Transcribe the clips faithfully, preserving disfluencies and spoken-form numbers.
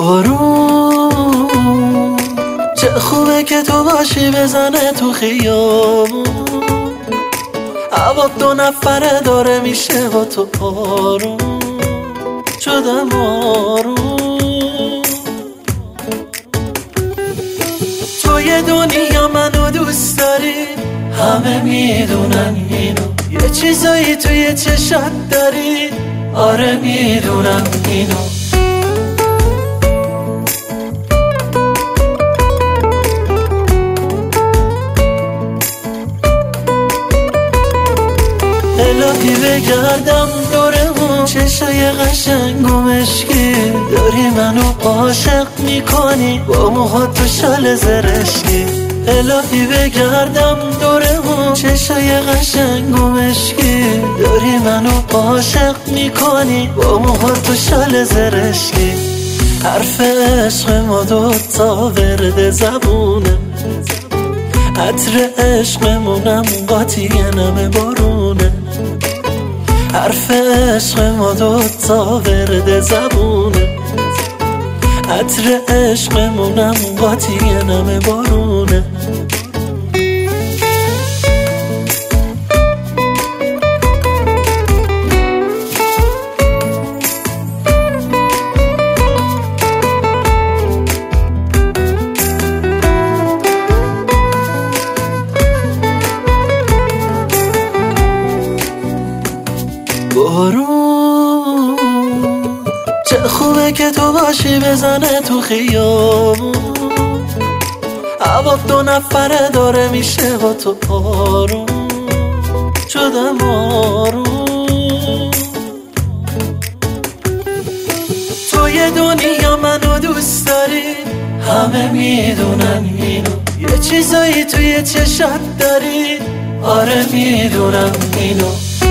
بارون چه خوبه که تو باشی بزنه تو خیابون، هوا دو نفره داره میشه با تو آروم شدم آروم. توی دنیا منو دوست داری، همه میدونن اینو، یه چیزایی توی چشات داری، آره میدونم اینو. الهی بگردم دورمون، چشای قشنگ و مشکی، داری منو عاشق میکنی با موهات تو شال زرشکی. الهی بگردم دورمون، چشای قشنگ و مشکی، داری منو عاشق میکنی با موهات تو شال زرشکی. حرف عشق ما دوتا ورد زبونه، عطر عشقمونم قاطی نم بارونه. حرف عشق ما دوتا ورد زبونه، عطر عشقمونم قاطی نم بارونه. بارون چه خوبه که تو باشی بزنه تو خیابون، هوا دو نفره داره میشه با تو آروم شدم آروم. توی دنیا منو دوست داری، همه میدونن اینو، یه چیزایی توی چشات داری، آره میدونم اینو.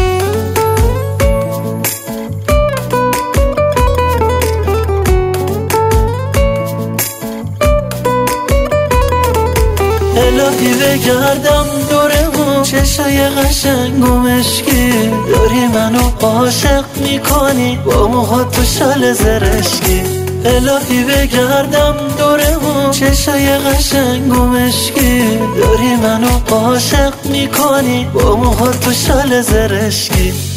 الهی بگردم دورمون، چشای قشنگ و مشکی، داری منو عاشق میکنی با موهات تو شال زرشکی. الهی بگردم دورمون، چشای قشنگ و مشکی، داری منو عاشق میکنی با موهات تو شال زرشکی.